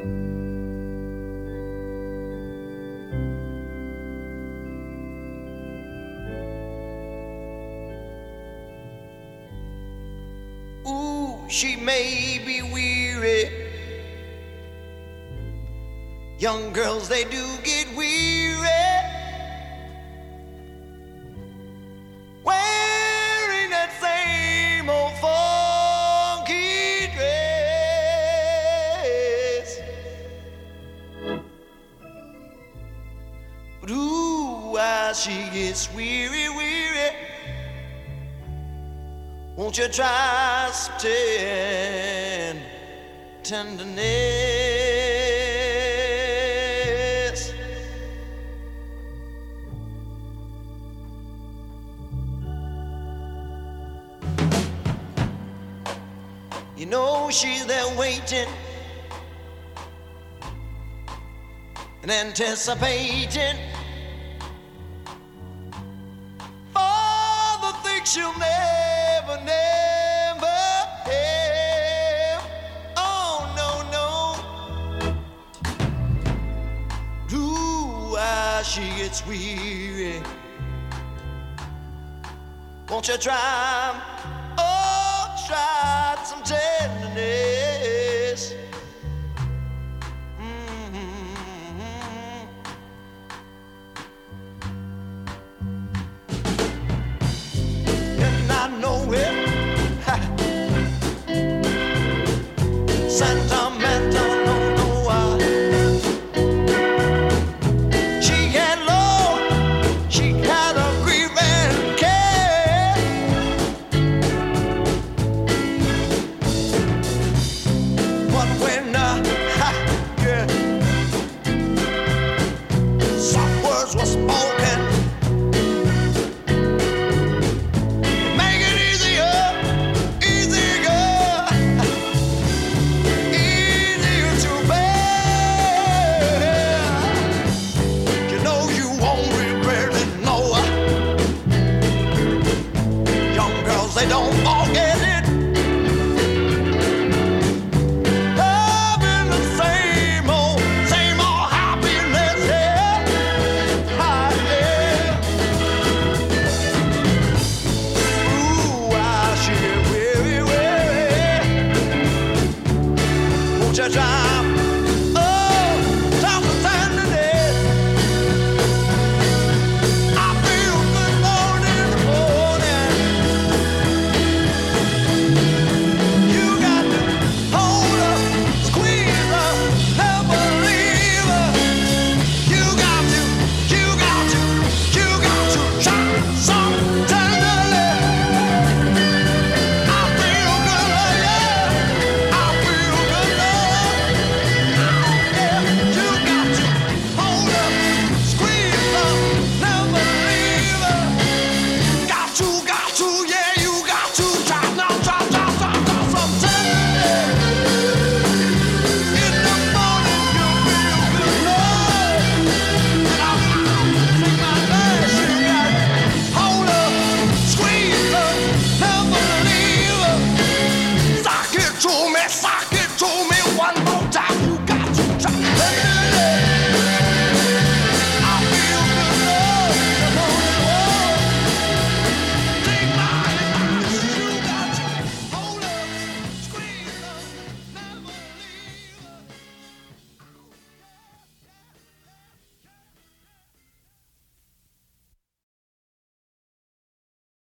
Ooh, she may be weary. Young girls, they do get weary wearing that same old funky dress. But ooh, why she gets weary, weary. Won't you try some tenderness? You know she's there waiting and anticipating for the things she'll never, never have. Oh, no, no. Ooh, why she gets weary. Won't you try, oh, try some tenderness? And I know it, sentimental, no, she had love, she had a grief and care. But when yeah, soft words were spoken, make it easier, easier to bear. You know you won't regret it, no. Young girls, they don't forget it. Having the same old happiness, yeah. Ooh, why she weary, weary. Won't you try?